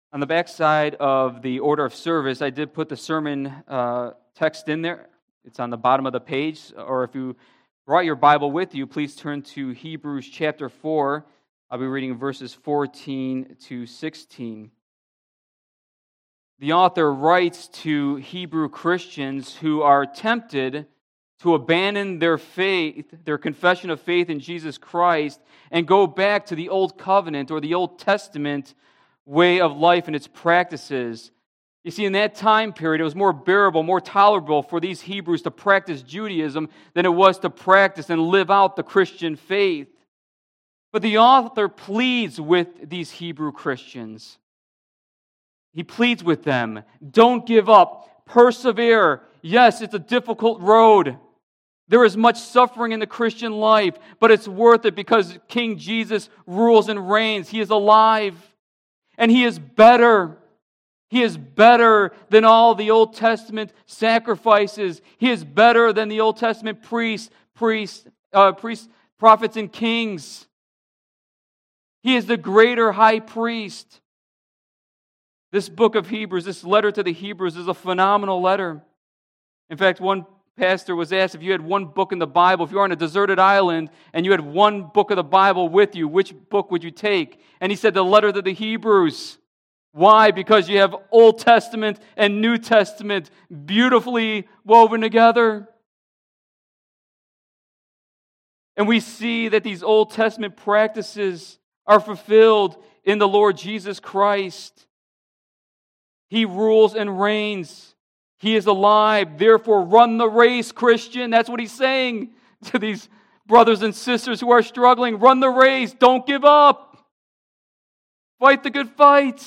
On the back side of the order of service, I did put the sermon text in there. It's on the bottom of the page. Or if you brought your Bible with you, please turn to Hebrews chapter 4. I'll be reading verses 14 to 16. The author writes to Hebrew Christians who are tempted to abandon their faith, their confession of faith in Jesus Christ, and go back to the Old Covenant or the Old Testament way of life and its practices. You see, in that time period, it was more bearable, more tolerable for these Hebrews to practice Judaism than it was to practice and live out the Christian faith. But the author pleads with these Hebrew Christians. He pleads with them, don't give up, persevere. Yes, it's a difficult road. There is much suffering in the Christian life, but it's worth it because King Jesus rules and reigns. He is alive, and He is better. He is better than all the Old Testament sacrifices. He is better than the Old Testament priests, prophets, and kings. He is the greater high priest. This book of Hebrews, this letter to the Hebrews, is a phenomenal letter. In fact, one pastor was asked if you had one book in the Bible, if you were on a deserted island and you had one book of the Bible with you, which book would you take? And he said the letter to the Hebrews. Why? Because you have Old Testament and New Testament beautifully woven together. And we see that these Old Testament practices are fulfilled in the Lord Jesus Christ. He rules and reigns. He is alive. Therefore, run the race, Christian. That's what he's saying to these brothers and sisters who are struggling. Run the race. Don't give up. Fight the good fight.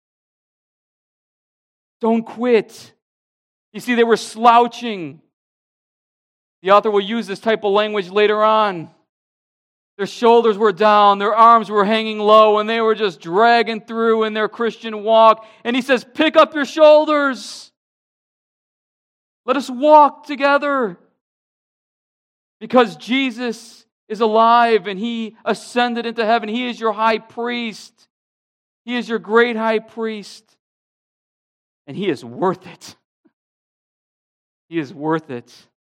Don't quit. You see, they were slouching. The author will use this type of language later on. Their shoulders were down, their arms were hanging low, and they were just dragging through in their Christian walk. And he says, pick up your shoulders. Let us walk together. Because Jesus is alive and He ascended into heaven. He is your high priest. He is your great high priest. And He is worth it. He is worth it.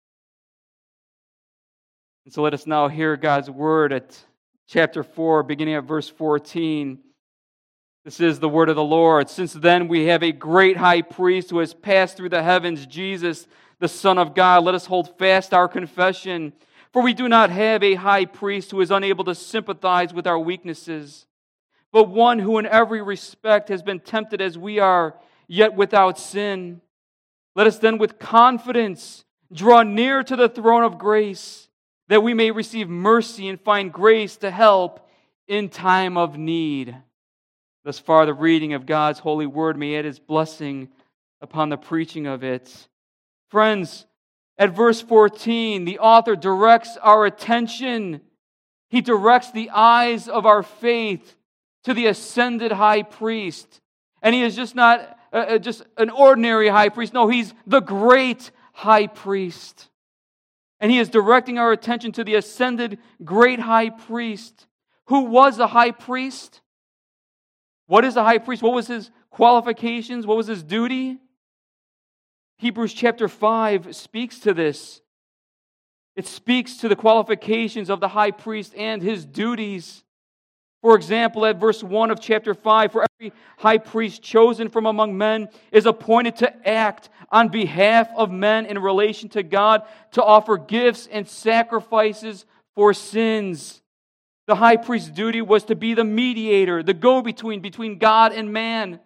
And so let us now hear God's word at chapter 4, beginning at verse 14. This is the word of the Lord. Since then we have a great high priest who has passed through the heavens, Jesus, the Son of God. Let us hold fast our confession. For we do not have a high priest who is unable to sympathize with our weaknesses, but one who in every respect has been tempted as we are, yet without sin. Let us then with confidence draw near to the throne of grace, that we may receive mercy and find grace to help in time of need. Thus far, the reading of God's holy word, may add His blessing upon the preaching of it. Friends, at verse 14, the author directs our attention. He directs the eyes of our faith to the ascended high priest. And He is just not just an ordinary high priest. No, He's the great high priest. And He is directing our attention to the ascended great high priest. Who was a high priest? What is a high priest? What was his qualifications? What was his duty? Hebrews chapter 5 speaks to this. It speaks to the qualifications of the high priest and his duties. For example, at verse 1 of chapter 5, for every high priest chosen from among men is appointed to act on behalf of men in relation to God, to offer gifts and sacrifices for sins. The high priest's duty was to be the mediator, the go-between between God and man.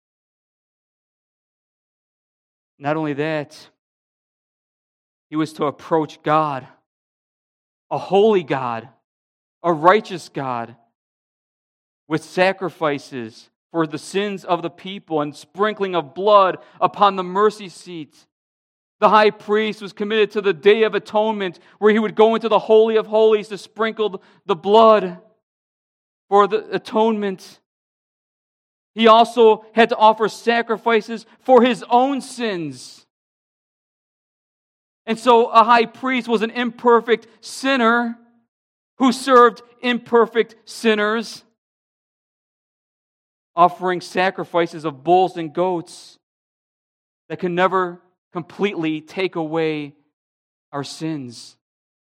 Not only that, he was to approach God, a holy God, a righteous God, with sacrifices for the sins of the people and sprinkling of blood upon the mercy seat. The high priest was committed to the Day of Atonement, where he would go into the Holy of Holies to sprinkle the blood for the atonement. He also had to offer sacrifices for his own sins. And so a high priest was an imperfect sinner who served imperfect sinners. offering sacrifices of bulls and goats that can never completely take away our sins.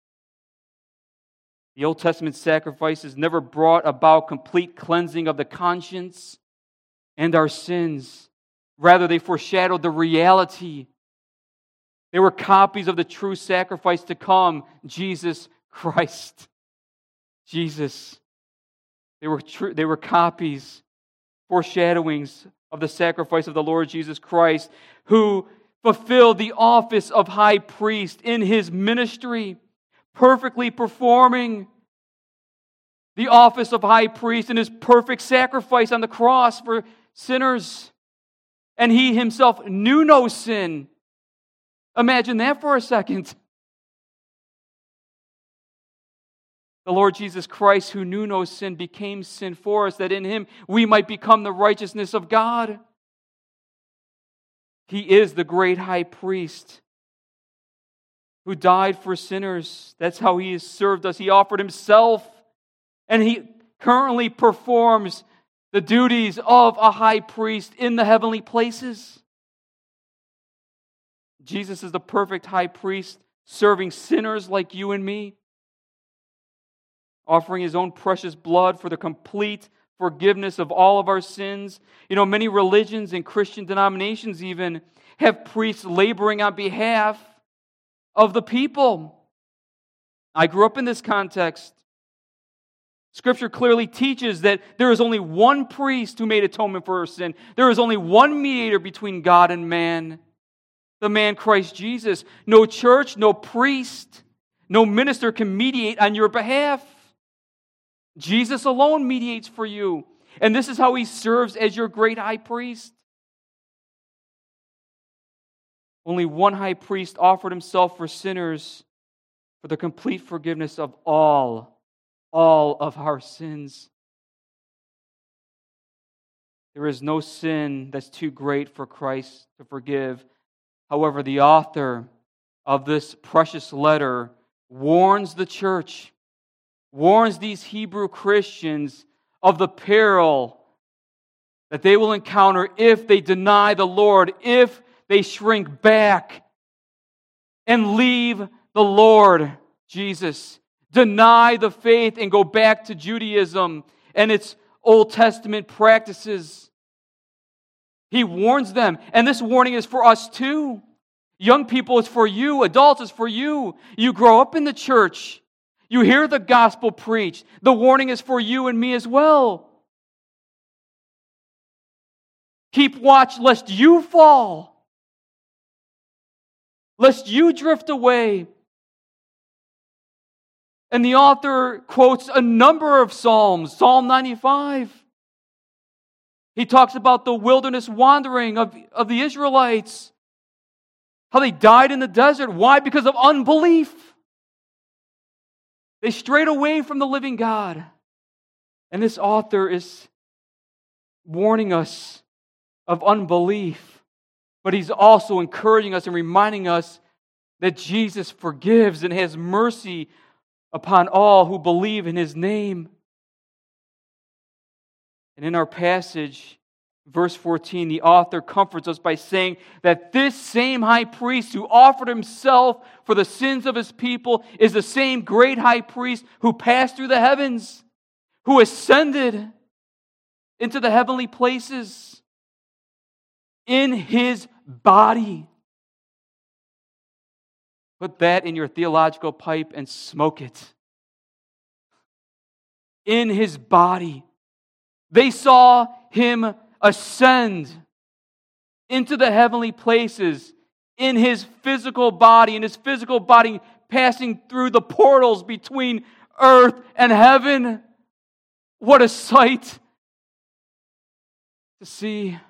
The Old Testament sacrifices never brought about complete cleansing of the conscience and our sins. Rather, they foreshadowed the reality. They were copies of the true sacrifice to come, Jesus Christ. Jesus. They were copies, foreshadowings of the sacrifice of the Lord Jesus Christ, who fulfilled the office of high priest in his ministry, perfectly performing the office of high priest in his perfect sacrifice on the cross for sinners. And he himself knew no sin. Imagine that for a second. The Lord Jesus Christ, who knew no sin, became sin for us, that in him we might become the righteousness of God. He is the great high priest who died for sinners. That's how he has served us. He offered himself, and he currently performs the duties of a high priest in the heavenly places. Jesus is the perfect high priest, serving sinners like you and me, offering his own precious blood for the complete forgiveness of all of our sins. You know, many religions and Christian denominations even have priests laboring on behalf of the people. I grew up in this context. Scripture clearly teaches that there is only one priest who made atonement for our sin. There is only one mediator between God and man, the man Christ Jesus. No church, no priest, no minister can mediate on your behalf. Jesus alone mediates for you. And this is how he serves as your great high priest. Only one high priest offered himself for sinners for the complete forgiveness of all of our sins. There is no sin that's too great for Christ to forgive. However, the author of this precious letter warns the church, warns these Hebrew Christians of the peril that they will encounter if they deny the Lord, if they shrink back and leave the Lord Jesus, deny the faith and go back to Judaism and its Old Testament practices. He warns them, and this warning is for us too. Young people, it's for you. Adults, it's for you. You grow up in the church. You hear the gospel preached. The warning is for you and me as well. Keep watch lest you fall, lest you drift away. And the author quotes a number of Psalms. Psalm 95. He talks about the wilderness wandering of the Israelites. How they died in the desert. Why? Because of unbelief. They strayed away from the living God. And this author is warning us of unbelief. But he's also encouraging us and reminding us that Jesus forgives and has mercy upon all who believe in his name. And in our passage, verse 14, the author comforts us by saying that this same high priest who offered himself for the sins of his people is the same great high priest who passed through the heavens, who ascended into the heavenly places in his body. Put that in your theological pipe and smoke it. In his body. They saw him ascend into the heavenly places in his physical body, passing through the portals between earth and heaven. What a sight to see.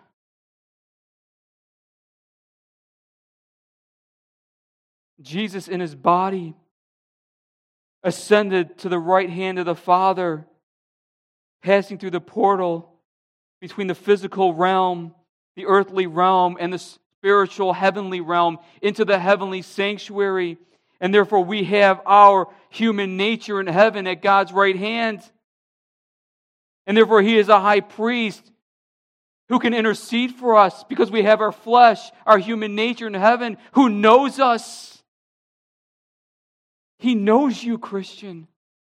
Jesus in his body ascended to the right hand of the Father, passing through the portal between the physical realm, the earthly realm, and the spiritual heavenly realm into the heavenly sanctuary. And therefore we have our human nature in heaven at God's right hand. And therefore he is a high priest who can intercede for us because we have our flesh, our human nature in heaven, who knows us. He knows you, Christian.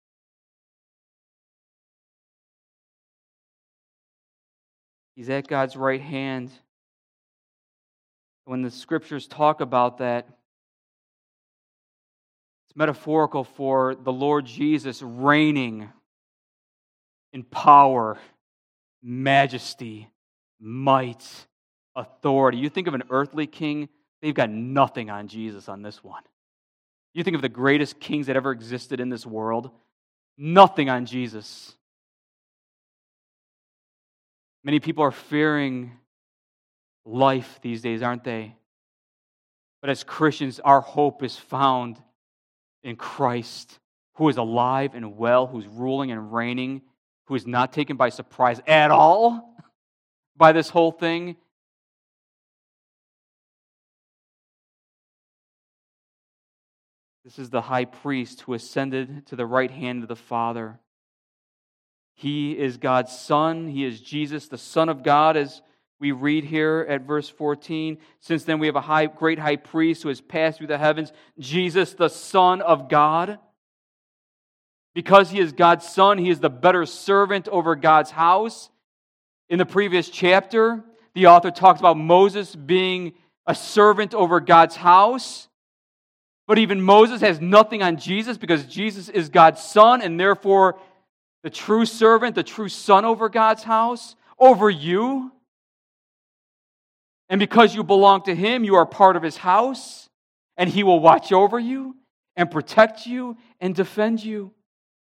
He's at God's right hand. When the scriptures talk about that, it's metaphorical for the Lord Jesus reigning in power, majesty, might, authority. You think of an earthly king, they've got nothing on Jesus on this one. You think of the greatest kings that ever existed in this world, nothing on Jesus. Many people are fearing life these days, aren't they? But as Christians, our hope is found in Christ, who is alive and well, who's ruling and reigning, who is not taken by surprise at all by this whole thing. This is the high priest who ascended to the right hand of the Father. He is God's Son. He is Jesus, the Son of God, as we read here at verse 14. Since then we have a great high priest who has passed through the heavens, Jesus, the Son of God. Because he is God's Son, he is the better servant over God's house. In the previous chapter, the author talks about Moses being a servant over God's house. But even Moses has nothing on Jesus because Jesus is God's Son and therefore the true servant, the true son over God's house, over you. And because you belong to him, you are part of his house, and he will watch over you and protect you and defend you.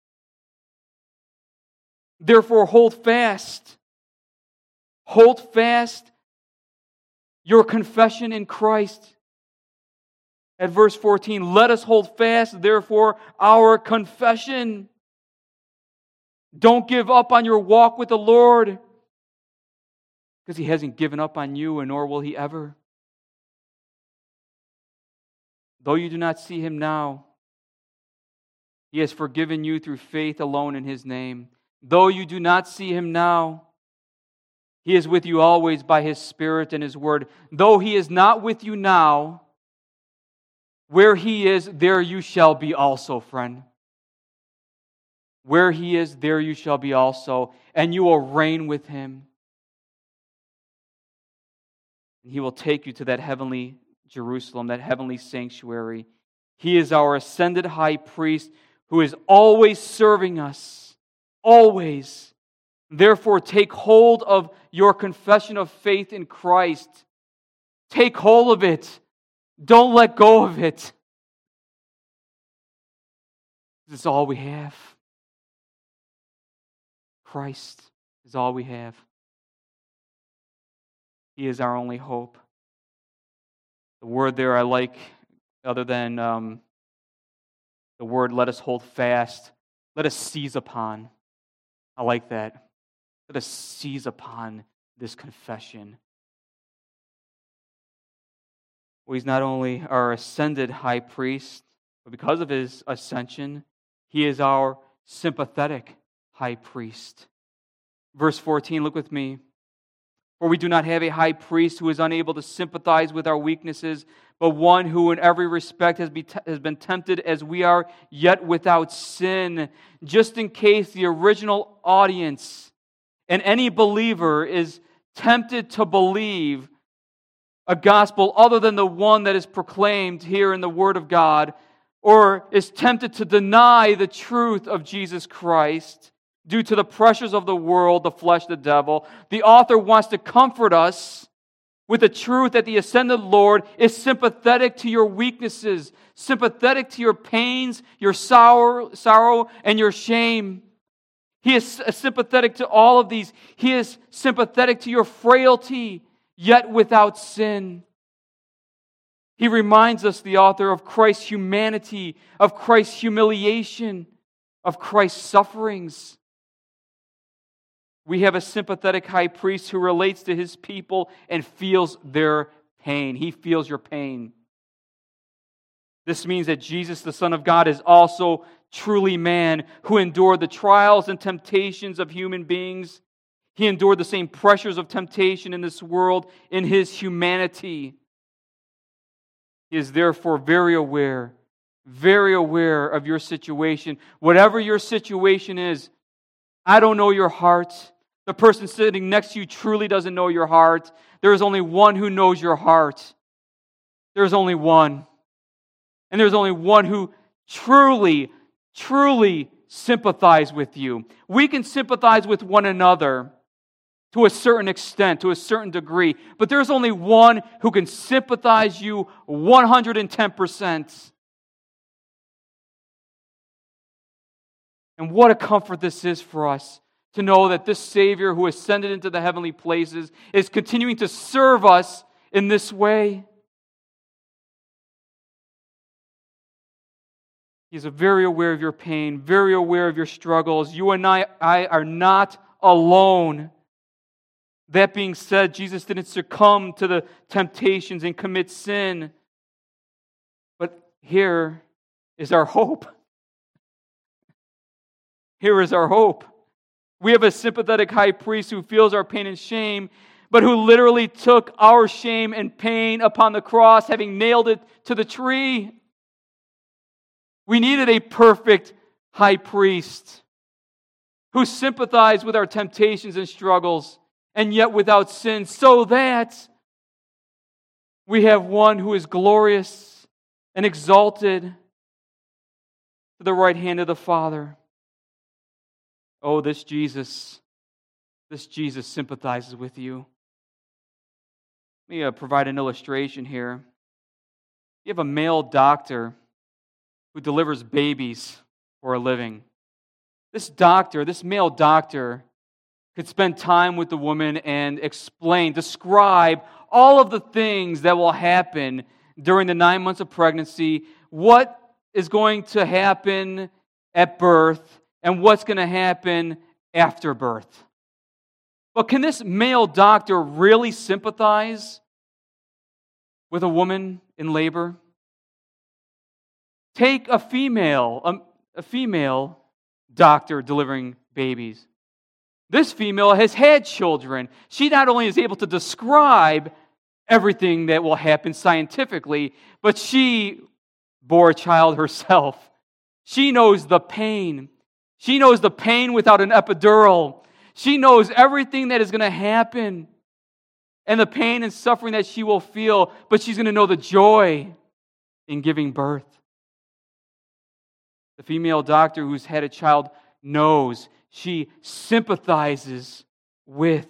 Therefore, hold fast. Hold fast your confession in Christ. At verse 14, let us hold fast, therefore, our confession. Don't give up on your walk with the Lord, because he hasn't given up on you, and nor will he ever. Though you do not see him now, he has forgiven you through faith alone in his name. Though you do not see him now, he is with you always by his Spirit and his word. Though he is not with you now, where he is, there you shall be also, friend. Where he is, there you shall be also, and you will reign with him. He will take you to that heavenly Jerusalem, that heavenly sanctuary. He is our ascended high priest who is always serving us. Always. Therefore, take hold of your confession of faith in Christ. Take hold of it. Don't let go of it. This is all we have. Christ is all we have. He is our only hope. The word there I like, other than the word let us hold fast, let us seize upon. I like that. Let us seize upon this confession. Well, he's not only our ascended high priest, but because of his ascension, he is our sympathetic high priest. Verse 14, look with me. For we do not have a high priest who is unable to sympathize with our weaknesses, but one who in every respect has been tempted as we are, yet without sin. Just in case the original audience and any believer is tempted to believe a gospel other than the one that is proclaimed here in the Word of God, or is tempted to deny the truth of Jesus Christ due to the pressures of the world, the flesh, the devil, the author wants to comfort us with the truth that the ascended Lord is sympathetic to your weaknesses, sympathetic to your pains, your sorrow, and your shame. He is sympathetic to all of these. He is sympathetic to your frailty, yet without sin. He reminds us, the author, of Christ's humanity, of Christ's humiliation, of Christ's sufferings. We have a sympathetic high priest who relates to his people and feels their pain. He feels your pain. This means that Jesus, the Son of God, is also truly man who endured the trials and temptations of human beings. He endured the same pressures of temptation in this world in His humanity. He is therefore very aware of your situation. Whatever your situation is, I don't know your heart. The person sitting next to you truly doesn't know your heart. There is only one who knows your heart. There is only one. And there's only one who truly sympathizes with you. We can sympathize with one another to a certain extent, to a certain degree, but there's only one who can sympathize you 110%. And what a comfort this is for us to know that this Savior who ascended into the heavenly places is continuing to serve us in this way. He's very aware of your pain, very aware of your struggles. You and I are not alone. That being said, Jesus didn't succumb to the temptations and commit sin. But here is our hope. Here is our hope. We have a sympathetic high priest who feels our pain and shame, but who literally took our shame and pain upon the cross, having nailed it to the tree. We needed a perfect high priest who sympathized with our temptations and struggles, and yet without sin, so that we have one who is glorious and exalted to the right hand of the Father. Oh, this Jesus sympathizes with you. Let me provide an illustration here. You have a male doctor who delivers babies for a living. This male doctor, could spend time with the woman and describe all of the things that will happen during the 9 months of pregnancy, what is going to happen at birth, and what's going to happen after birth. But can this male doctor really sympathize with a woman in labor? Take a female doctor delivering babies. This female has had children. She not only is able to describe everything that will happen scientifically, but she bore a child herself. She knows the pain. She knows the pain without an epidural. She knows everything that is going to happen and the pain and suffering that she will feel, but she's going to know the joy in giving birth. The female doctor who's had a child knows, she sympathizes with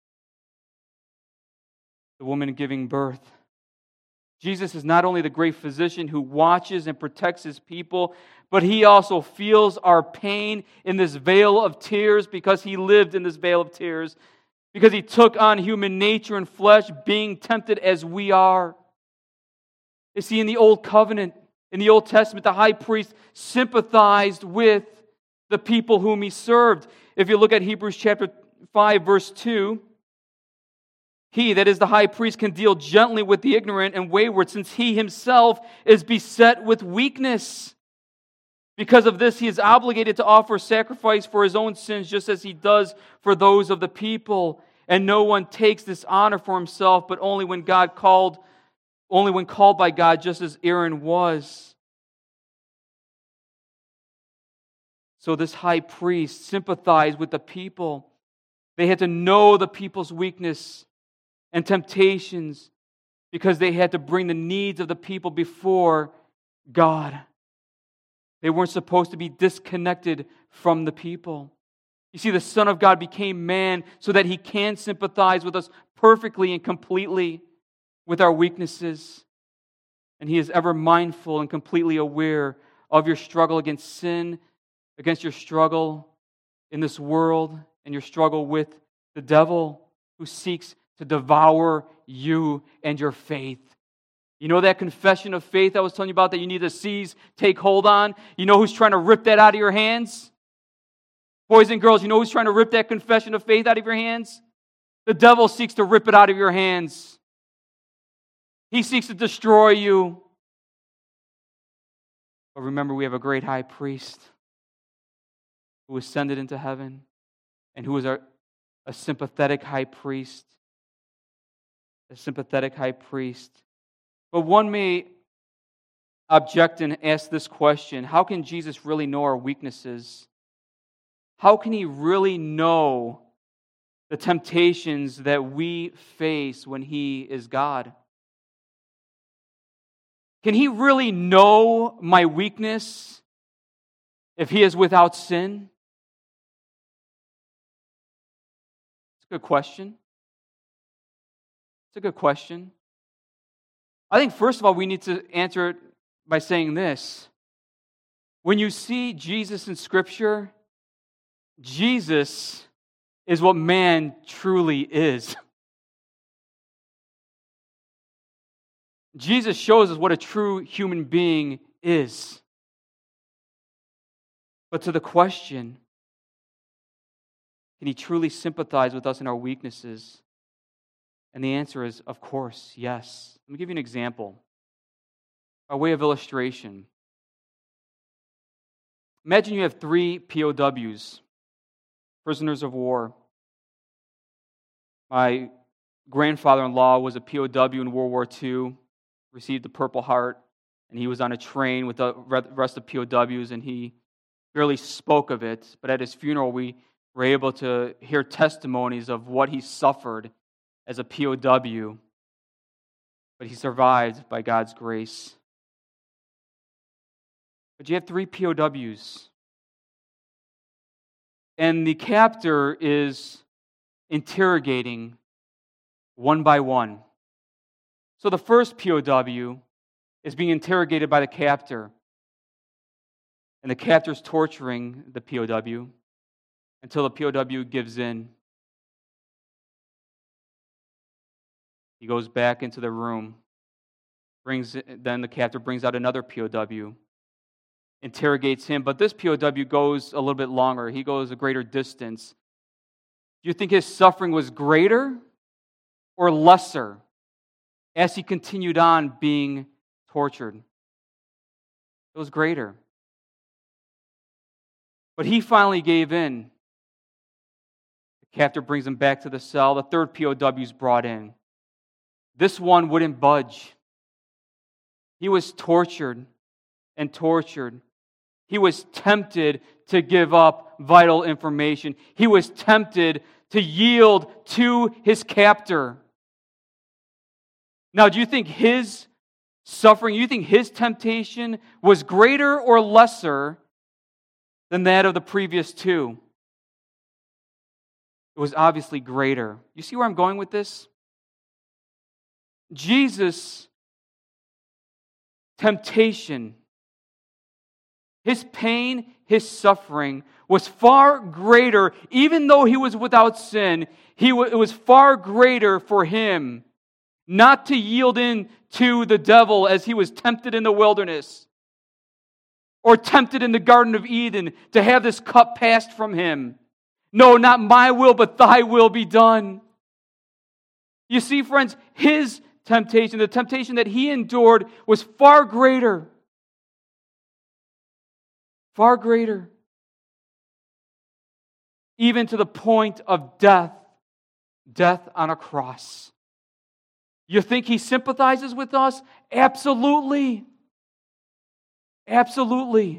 the woman giving birth. Jesus is not only the great physician who watches and protects His people, but He also feels our pain in this vale of tears because He lived in this vale of tears, because He took on human nature and flesh, being tempted as we are. You see, in the Old Covenant, in the Old Testament, the high priest sympathized with the people whom he served. If you look at Hebrews chapter 5, verse 2, he, that is the high priest, can deal gently with the ignorant and wayward, since he himself is beset with weakness. Because of this, he is obligated to offer sacrifice for his own sins, just as he does for those of the people. And no one takes this honor for himself, but only when called by God, just as Aaron was. So this high priest sympathized with the people. They had to know the people's weakness and temptations because they had to bring the needs of the people before God. They weren't supposed to be disconnected from the people. You see, the Son of God became man so that He can sympathize with us perfectly and completely with our weaknesses. And He is ever mindful and completely aware of your struggle against sin, against your struggle in this world, and your struggle with the devil who seeks to devour you and your faith. You know that confession of faith I was telling you about that you need to seize, take hold on? You know who's trying to rip that out of your hands? Boys and girls, you know who's trying to rip that confession of faith out of your hands? The devil seeks to rip it out of your hands. He seeks to destroy you. But remember, we have a great high priest who ascended into heaven and who is a sympathetic high priest. A sympathetic high priest. But one may object and ask this question: how can Jesus really know our weaknesses? How can He really know the temptations that we face when He is God? Can He really know my weakness if He is without sin? It's a good question. It's a good question. I think, first of all, we need to answer it by saying this. When you see Jesus in Scripture, Jesus is what man truly is. Jesus shows us what a true human being is. But to the question, can He truly sympathize with us in our weaknesses? And the answer is, of course, yes. Let me give you an example. By way of illustration. Imagine you have 3 POWs, prisoners of war. My grandfather-in-law was a POW in World War II, received the Purple Heart, and he was on a train with the rest of POWs, and he barely spoke of it. But at his funeral, we were able to hear testimonies of what he suffered as a POW. But he survived by God's grace. But you have 3 POWs. And the captor is interrogating one by one. So the first POW is being interrogated by the captor. And the captor is torturing the POW until the POW gives in. He goes back into the room. Then the captor brings out another POW, interrogates him. But this POW goes a little bit longer. He goes a greater distance. Do you think his suffering was greater or lesser as he continued on being tortured? It was greater. But he finally gave in. The captor brings him back to the cell. The third POW is brought in. This one wouldn't budge. He was tortured and tortured. He was tempted to give up vital information. He was tempted to yield to his captor. Now, do you think his suffering, you think his temptation was greater or lesser than that of the previous 2? It was obviously greater. You see where I'm going with this? Jesus' temptation, his pain, his suffering was far greater. Even though he was without sin, it was far greater for him not to yield in to the devil as he was tempted in the wilderness or tempted in the Garden of Eden to have this cup passed from him. No, not my will, but thy will be done. You see, friends, his temptation, the temptation that he endured, was far greater. Far greater. Even to the point of death. Death on a cross. You think he sympathizes with us? Absolutely. Absolutely.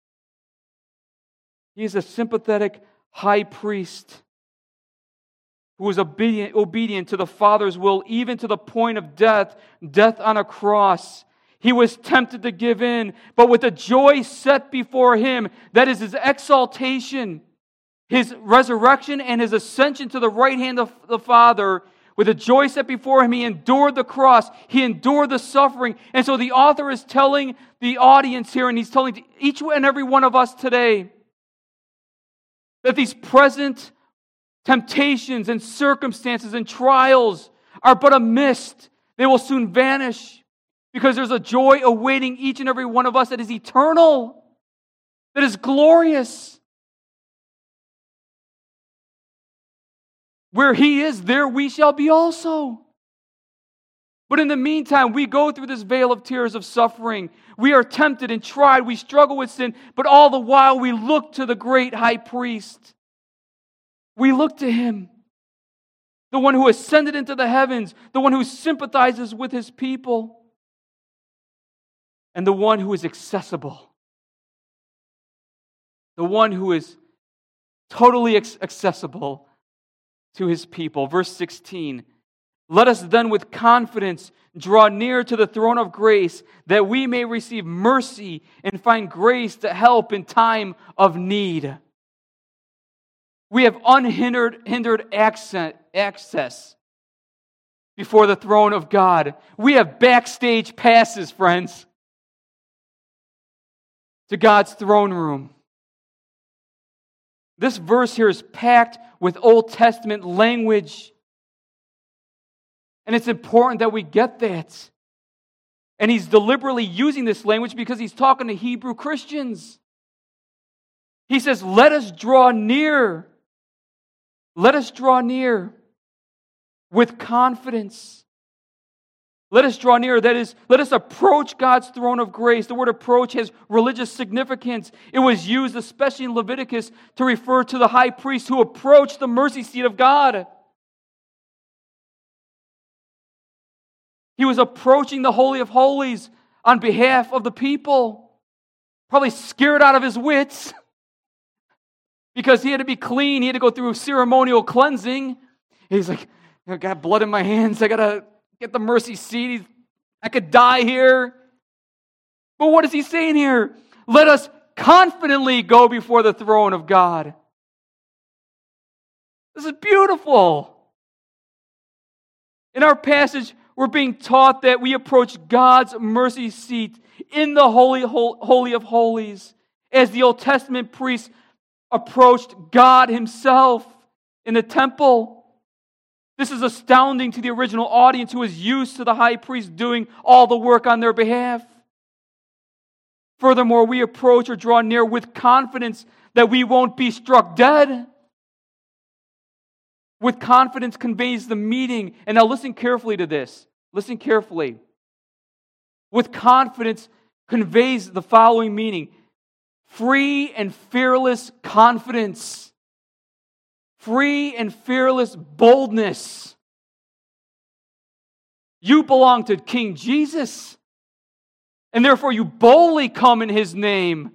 He is a sympathetic high priest who was obedient to the Father's will, even to the point of death, death on a cross. He was tempted to give in, but with the joy set before him, that is his exaltation, his resurrection, and his ascension to the right hand of the Father, with the joy set before him, he endured the cross, he endured the suffering. And so the author is telling the audience here, and he's telling each and every one of us today, that these present temptations and circumstances and trials are but a mist. They will soon vanish because there's a joy awaiting each and every one of us that is eternal, that is glorious. Where He is, there we shall be also. But in the meantime, we go through this vale of tears of suffering. We are tempted and tried. We struggle with sin. But all the while, we look to the great high priest. We look to Him. the one who ascended into the heavens, the one who sympathizes with his people, and the one who is accessible, the one who is totally accessible to his people. Verse 16, let us then with confidence draw near to the throne of grace, that we may receive mercy and find grace to help in time of need. We have unhindered access before the throne of God. We have backstage passes, friends, to God's throne room. This verse here is packed with Old Testament language. And it's important that we get that. And he's deliberately using this language because he's talking to Hebrew Christians. He says, let us draw near. Let us draw near with confidence. Let us draw near. That is, let us approach God's throne of grace. The word approach has religious significance. It was used, especially in Leviticus, to refer to the high priest who approached the mercy seat of God. He was approaching the Holy of Holies on behalf of the people. Probably scared out of his wits because he had to be clean. He had to go through ceremonial cleansing. He's like, I got blood in my hands. I got to get the mercy seat. I could die here. But what is he saying here? Let us confidently go before the throne of God. This is beautiful. In our passage, we're being taught that we approach God's mercy seat in the Holy of Holies, as the Old Testament priests approached God himself in the temple. This is astounding to the original audience who was used to the high priest doing all the work on their behalf. Furthermore, we approach or draw near with confidence that we won't be struck dead. With confidence conveys the meaning. And now listen carefully to this. Listen carefully. With confidence conveys the following meaning. Free and fearless confidence. Free and fearless boldness. You belong to King Jesus, and therefore you boldly come in His name.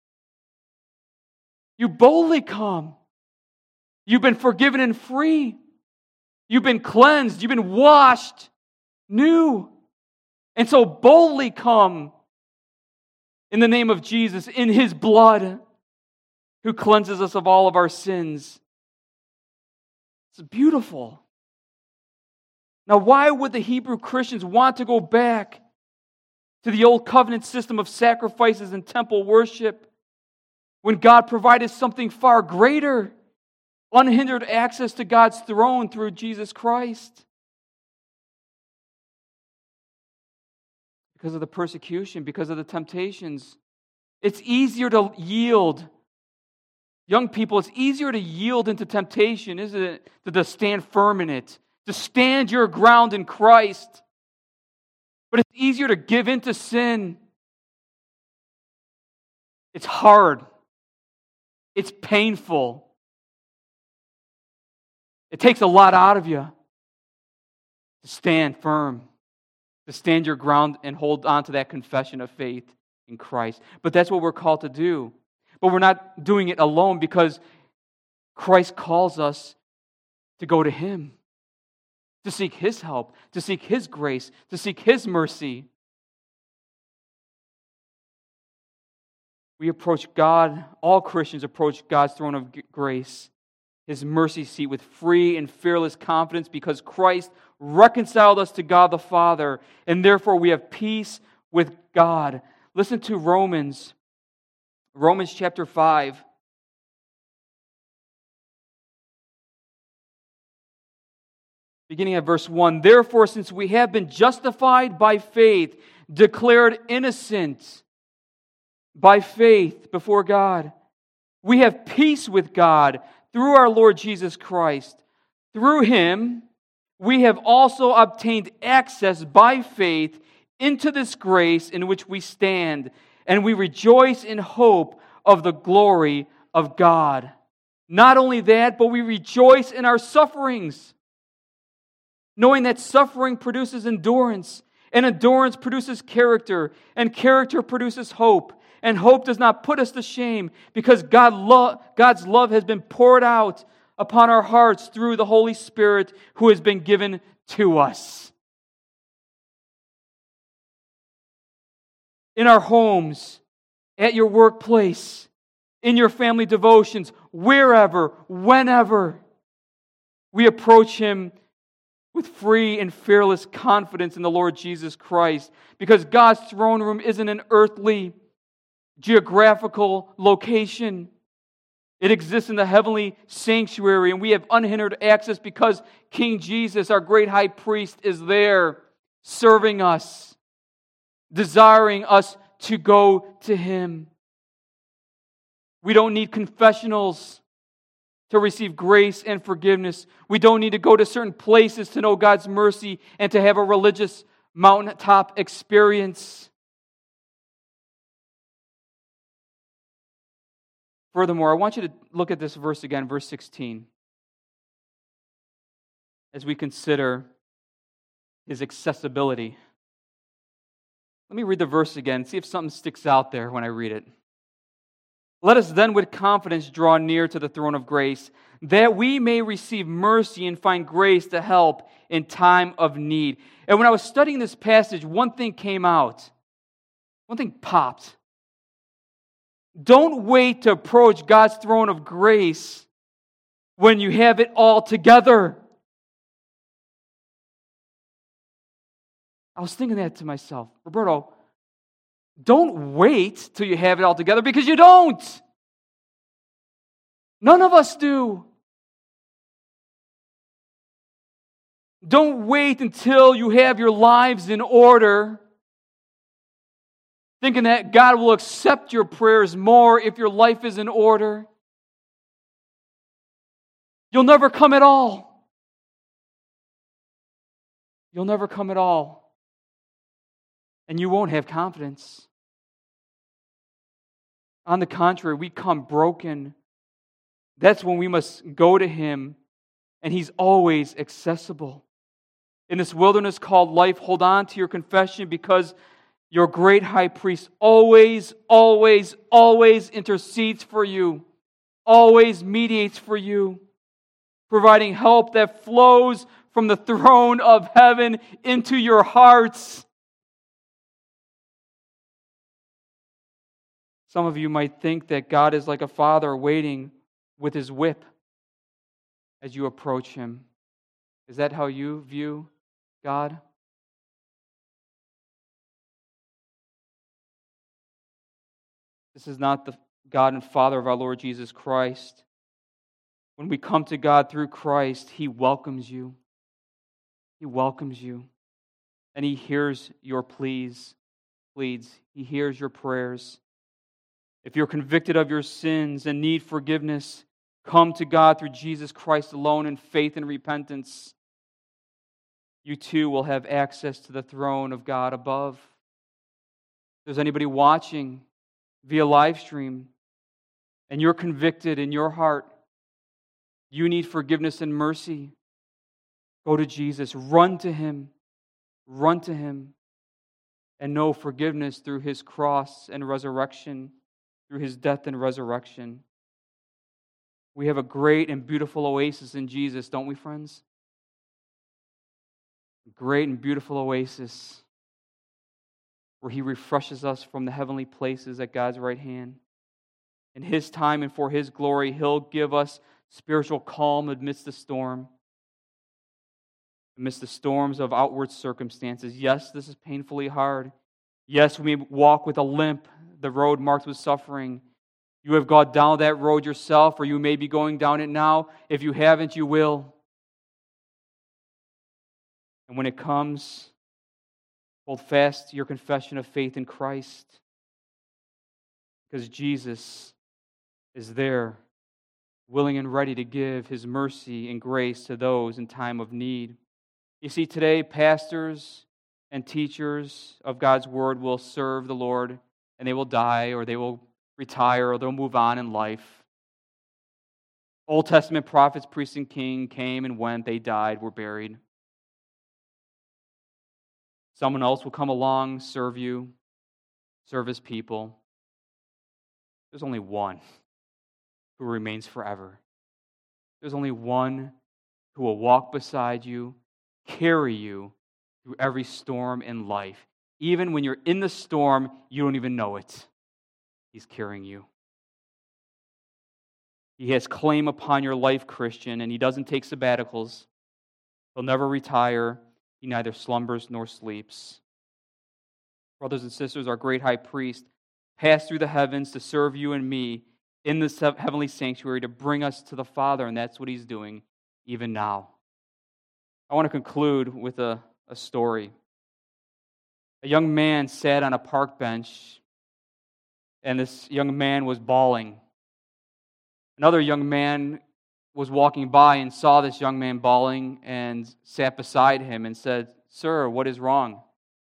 You boldly come. You've been forgiven and free. You've been cleansed. You've been washed new. And so boldly come in the name of Jesus, in His blood, who cleanses us of all of our sins. It's beautiful. Now, why would the Hebrew Christians want to go back to the old covenant system of sacrifices and temple worship when God provided something far greater? Unhindered access to God's throne through Jesus Christ. Because of the persecution, because of the temptations. It's easier to yield. Young people, it's easier to yield into temptation, isn't it? Than to stand firm in it. To stand your ground in Christ. But it's easier to give in to sin. It's hard. It's painful. It takes a lot out of you to stand firm, to stand your ground and hold on to that confession of faith in Christ. But that's what we're called to do. But we're not doing it alone because Christ calls us to go to Him, to seek His help, to seek His grace, to seek His mercy. We approach God, all Christians approach God's throne of grace, His mercy seat, with free and fearless confidence because Christ reconciled us to God the Father, and therefore we have peace with God. Listen to Romans chapter 5. Beginning at verse 1. Therefore, since we have been justified by faith, declared innocent by faith before God, we have peace with God through our Lord Jesus Christ. Through Him, we have also obtained access by faith into this grace in which we stand, and we rejoice in hope of the glory of God. Not only that, but we rejoice in our sufferings, knowing that suffering produces endurance, and endurance produces character, and character produces hope. And hope does not put us to shame, because God's love has been poured out upon our hearts through the Holy Spirit who has been given to us. In our homes, at your workplace, in your family devotions, wherever, whenever, we approach Him with free and fearless confidence in the Lord Jesus Christ, because God's throne room isn't an earthly, geographical location. It exists in the heavenly sanctuary, and we have unhindered access because King Jesus, our great high priest, is there serving us, desiring us to go to Him. We don't need confessionals to receive grace and forgiveness. We don't need to go to certain places to know God's mercy and to have a religious mountaintop experience. Furthermore, I want you to look at this verse again, verse 16, as we consider His accessibility. Let me read the verse again, see if something sticks out there when I read it. Let us then with confidence draw near to the throne of grace, that we may receive mercy and find grace to help in time of need. And when I was studying this passage, one thing came out. One thing popped. Don't wait to approach God's throne of grace when you have it all together. I was thinking that to myself, Roberto, don't wait till you have it all together, because you don't. None of us do. Don't wait until you have your lives in order, thinking that God will accept your prayers more if your life is in order. You'll never come at all. You'll never come at all. And you won't have confidence. On the contrary, we come broken. That's when we must go to Him, and He's always accessible. In this wilderness called life, hold on to your confession, because your great high priest always, always, always intercedes for you, always mediates for you, providing help that flows from the throne of heaven into your hearts. Some of you might think that God is like a father waiting with his whip as you approach Him. Is that how you view God? This is not the God and Father of our Lord Jesus Christ. When we come to God through Christ, He welcomes you. He welcomes you. And He hears your pleads. He hears your prayers. If you're convicted of your sins and need forgiveness, come to God through Jesus Christ alone in faith and repentance. You too will have access to the throne of God above. If there's anybody watching via live stream and you're convicted in your heart, you need forgiveness and mercy, go to Jesus. Run to Him. Run to Him. And know forgiveness through His cross and resurrection, through His death and resurrection. We have a great and beautiful oasis in Jesus, don't we, friends? A great and beautiful oasis where He refreshes us from the heavenly places at God's right hand. In His time and for His glory, He'll give us spiritual calm amidst the storm, amidst the storms of outward circumstances. Yes, this is painfully hard. Yes, we may walk with a limp, the road marked with suffering. You have gone down that road yourself, or you may be going down it now. If you haven't, you will. And when it comes, hold fast to your confession of faith in Christ, because Jesus is there, willing and ready to give His mercy and grace to those in time of need. You see, today, pastors and teachers of God's Word will serve the Lord, and they will die, or they will retire, or they'll move on in life. Old Testament prophets, priests, and king came and went. They died, were buried. Someone else will come along, serve you, serve his people. There's only one who remains forever. There's only one who will walk beside you, carry you through every storm in life. Even when you're in the storm, you don't even know it. He's carrying you. He has claim upon your life, Christian, and he doesn't take sabbaticals. He'll never retire. He neither slumbers nor sleeps. Brothers and sisters, our great high priest passed through the heavens to serve you and me in this heavenly sanctuary to bring us to the Father, and that's what he's doing even now. I want to conclude with a story. A young man sat on a park bench, and this young man was bawling. Another young man was walking by and saw this young man bawling and sat beside him and said, "Sir, what is wrong?"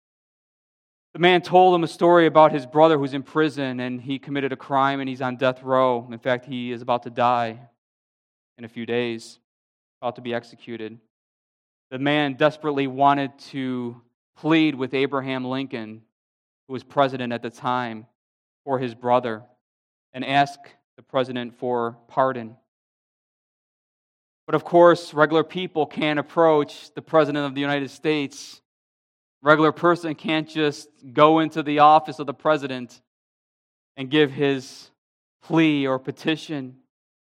The man told him a story about his brother who's in prison, and he committed a crime and he's on death row. In fact, he is about to die in a few days, about to be executed. The man desperately wanted to plead with Abraham Lincoln, who was president at the time, for his brother and ask the president for pardon. But of course, regular people can't approach the president of the United States. Regular person can't just go into the office of the president and give his plea or petition.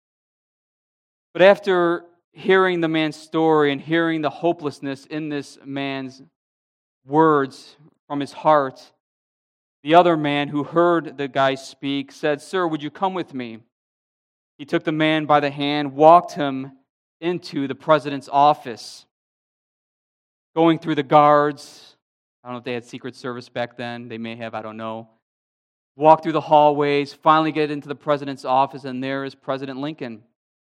But after hearing the man's story and hearing the hopelessness in this man's words from his heart, the other man who heard the guy speak said, "Sir, would you come with me?" He took the man by the hand, walked him into the president's office. Going through the guards, I don't know if they had Secret Service back then, they may have, I don't know. Walk through the hallways, finally get into the president's office, and there is President Lincoln.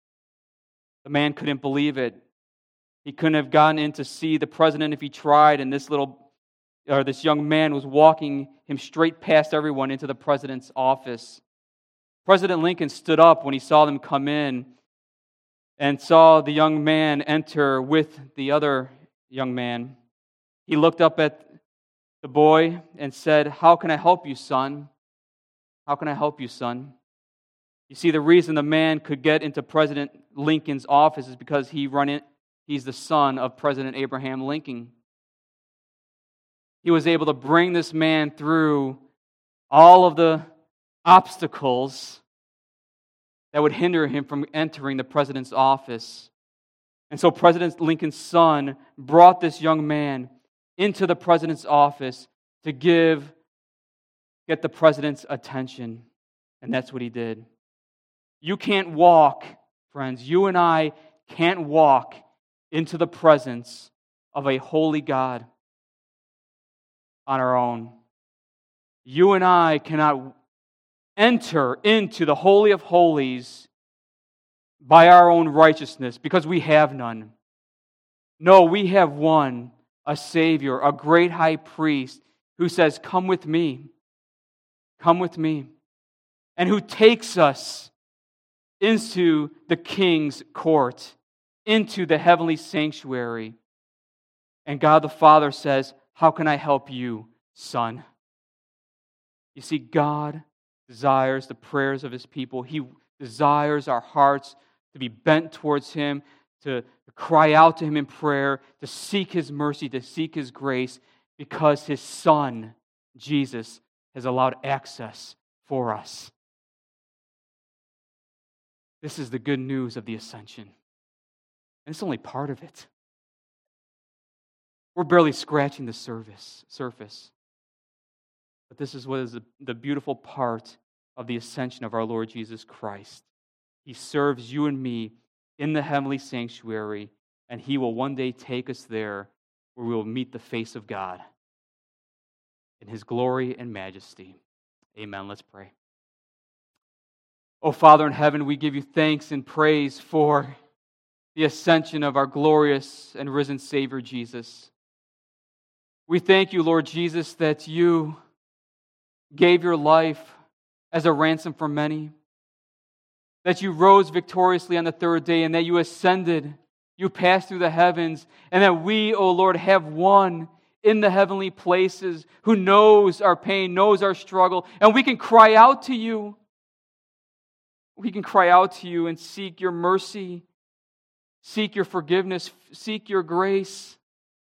The man couldn't believe it. He couldn't have gotten in to see the president if he tried, and this young man was walking him straight past everyone into the president's office. President Lincoln stood up when he saw them come in and saw the young man enter with the other young man. He looked up at the boy and said, "How can I help you, son? How can I help you, son?" You see, the reason the man could get into President Lincoln's office is because he's the son of President Abraham Lincoln. He was able to bring this man through all of the obstacles that would hinder him from entering the president's office. And so President Lincoln's son brought this young man into the president's office to get the president's attention. And that's what he did. You can't walk, friends, you and I can't walk into the presence of a holy God on our own. You and I cannot enter into the Holy of Holies by our own righteousness because we have none. No, we have one, a Savior, a great high priest who says, "Come with me, come with me," and who takes us into the King's court, into the heavenly sanctuary. And God the Father says, "How can I help you, son?" You see, God desires the prayers of His people. He desires our hearts to be bent towards Him, to cry out to Him in prayer, to seek His mercy, to seek His grace, because His Son, Jesus, has allowed access for us. This is the good news of the ascension. And it's only part of it. We're barely scratching the surface. But this is what is the beautiful part of the ascension of our Lord Jesus Christ. He serves you and me in the heavenly sanctuary, and He will one day take us there where we will meet the face of God in His glory and majesty. Amen. Let's pray. Oh, Father in heaven, we give you thanks and praise for the ascension of our glorious and risen Savior, Jesus. We thank you, Lord Jesus, that you gave your life as a ransom for many, that you rose victoriously on the third day, and that you ascended, you passed through the heavens, and that we, O Lord, have one in the heavenly places, who knows our pain, knows our struggle, and we can cry out to you. We can cry out to you and seek your mercy, seek your forgiveness, seek your grace.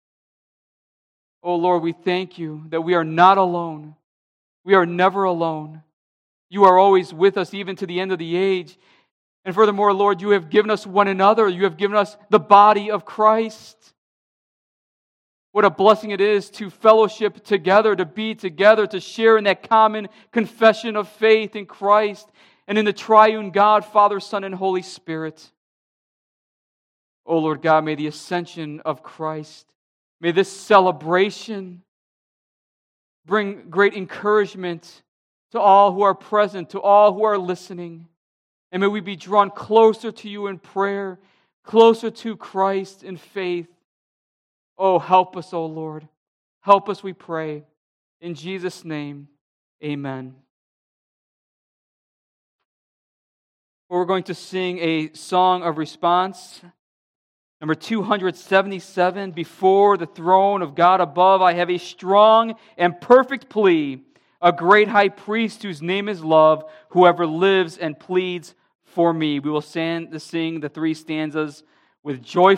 Oh Lord, we thank you that we are not alone. We are never alone. You are always with us, even to the end of the age. And furthermore, Lord, you have given us one another. You have given us the body of Christ. What a blessing it is to fellowship together, to be together, to share in that common confession of faith in Christ and in the triune God, Father, Son, and Holy Spirit. Oh Lord God, may the ascension of Christ, may this celebration bring great encouragement to all who are present, to all who are listening. And may we be drawn closer to you in prayer, closer to Christ in faith. Oh, help us, oh Lord. Help us, we pray. In Jesus' name, amen. We're going to sing a song of response. Number 277, before the throne of God above, I have a strong and perfect plea, a great high priest whose name is love, whoever lives and pleads for me. We will sing the three stanzas with joy.